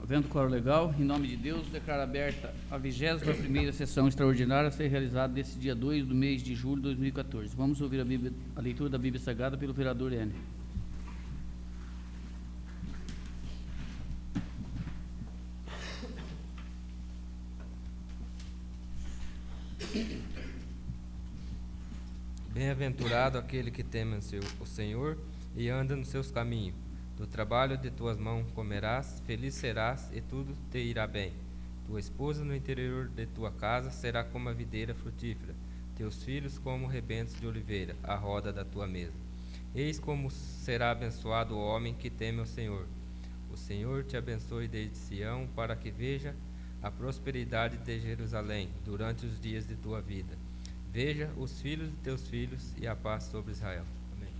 Havendo quórum legal, em nome de Deus, declaro aberta a 21ª sessão extraordinária a ser realizada nesse dia 2 do mês de julho de 2014. Vamos ouvir a leitura da Bíblia Sagrada pelo vereador Enio. Bem-aventurado aquele que teme o Senhor e anda nos seus caminhos. Do trabalho de tuas mãos comerás, feliz serás e tudo te irá bem. Tua esposa no interior de tua casa será como a videira frutífera, teus filhos como rebentos de oliveira, à roda da tua mesa. Eis como será abençoado o homem que teme o Senhor. O Senhor te abençoe desde Sião, para que veja a prosperidade de Jerusalém durante os dias de tua vida. Veja os filhos de teus filhos e a paz sobre Israel. Amém.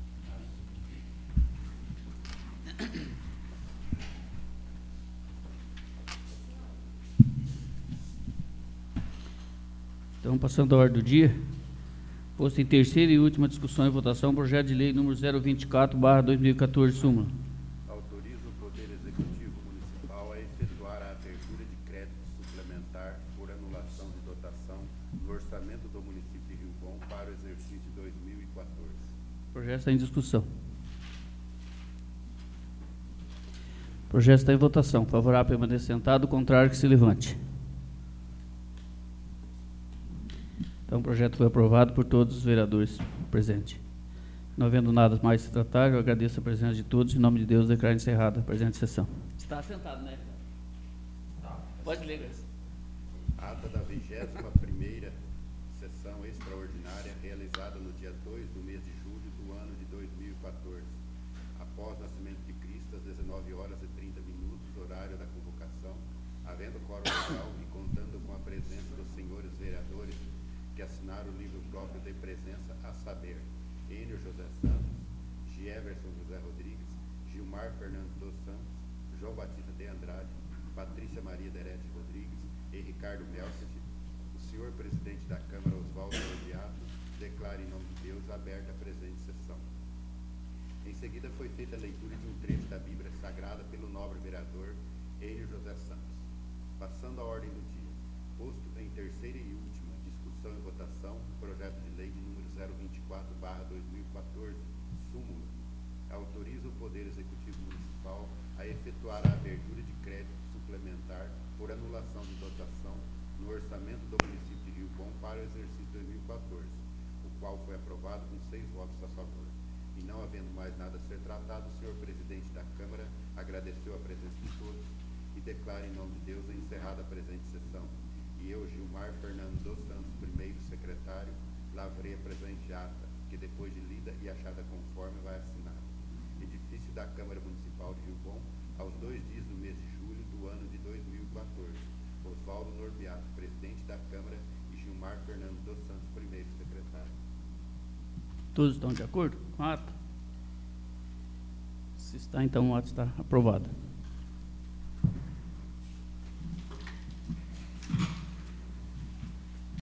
Então, passando a ordem do dia, posto em terceira e última discussão e votação, projeto de lei número 024/2014, súmula. Autoriza o Poder Executivo Municipal a efetuar a abertura de crédito suplementar por anulação de dotação no orçamento do município de Rio Bom para o exercício 2014. O projeto está em discussão. O projeto está em votação. Favorável, permaneça sentado. Contrário, que se levante. Então, o projeto foi aprovado por todos os vereadores presentes. Não havendo nada mais a se tratar, eu agradeço a presença de todos. Em nome de Deus, declaro encerrada a presente sessão. Está sentado, né? Pode ler, Graça. Ata da 21ª sessão extraordinária realizada no dia 2 do mês de julho do ano de 2014. Após o nascimento de Cristo, às 19h30, horário da convocação, havendo quórum legal e contando com a presença dos senhores vereadores que assinaram o livro próprio de presença, a saber, Enio José Santos, Gieverson José Rodrigues, Gilmar Fernando dos Santos, João Batista de Andrade, Patrícia Maria Derete Rodrigues e Ricardo Melcet. O senhor presidente da Câmara, Oswaldo Beato, declara em nome de Deus aberta a presente sessão. Em seguida foi feita a leitura de um trecho da Bíblia Sagrada pelo nobre vereador Enio José Santos. Passando a ordem do dia, posto em terceira e última discussão e votação, projeto de lei de número 024/2014, súmula. Autoriza o Poder Executivo Municipal a efetuar a abertura de crédito suplementar por anulação de dotação no orçamento do município de Rio Bom para o exercício 2014, o qual foi aprovado com 6 votos a favor. E não havendo mais nada a ser tratado, o senhor presidente da Câmara agradeceu a presença de todos e declara em nome de Deus encerrada a presente sessão. E eu, Gilmar Fernando dos Santos, primeiro secretário, lavrei a presente ata, que depois de lida e achada conforme vai assinada. Edifício da Câmara Municipal de Rio Bom, aos 2 dias do mês de julho do ano de 2014. Oswaldo Norbiato, presidente da Câmara, e Gilmar Fernando dos Santos, primeiro secretário. Todos estão de acordo com a ata? Se está, então o ato está aprovado.